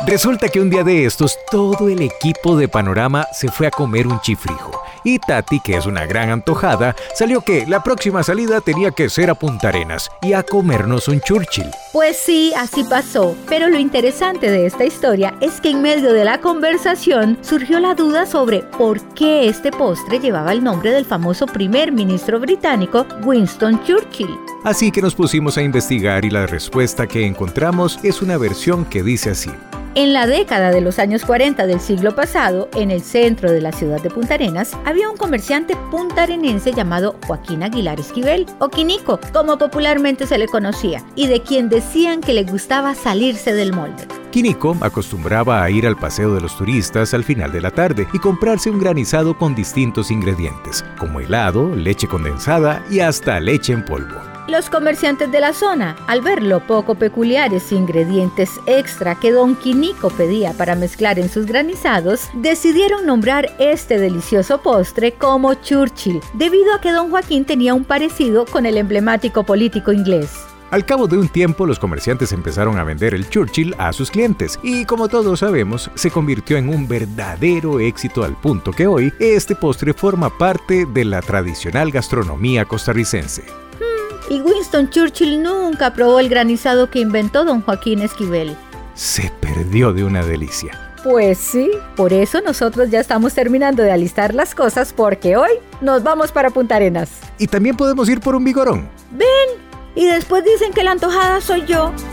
Resulta que un día de estos, todo el equipo de Panorama se fue a comer un chifrijo. Y Tati, que es una gran antojada, salió que la próxima salida tenía que ser a Punta Arenas y a comernos un Churchill. Pues sí, así pasó. Pero lo interesante de esta historia es que en medio de la conversación surgió la duda sobre por qué este postre llevaba el nombre del famoso primer ministro británico Winston Churchill. Así que nos pusimos a investigar y la respuesta que encontramos es una versión que dice así. En la década de los años 40 del siglo pasado, en el centro de la ciudad de Punta Arenas, había un comerciante puntarenense llamado Joaquín Aguilar Esquivel, o Quinico, como popularmente se le conocía, y de quien decían que le gustaba salirse del molde. Quinico acostumbraba a ir al paseo de los turistas al final de la tarde y comprarse un granizado con distintos ingredientes, como helado, leche condensada y hasta leche en polvo. Los comerciantes de la zona, al ver lo poco peculiares ingredientes extra que don Quinico pedía para mezclar en sus granizados, decidieron nombrar este delicioso postre como Churchill, debido a que don Joaquín tenía un parecido con el emblemático político inglés. Al cabo de un tiempo, los comerciantes empezaron a vender el Churchill a sus clientes y, como todos sabemos, se convirtió en un verdadero éxito al punto que hoy este postre forma parte de la tradicional gastronomía costarricense. Y Winston Churchill nunca probó el granizado que inventó don Joaquín Esquivel. Se perdió de una delicia. Pues sí, por eso nosotros ya estamos terminando de alistar las cosas porque hoy nos vamos para Punta Arenas. Y también podemos ir por un vigorón. Ven, y después dicen que la antojada soy yo.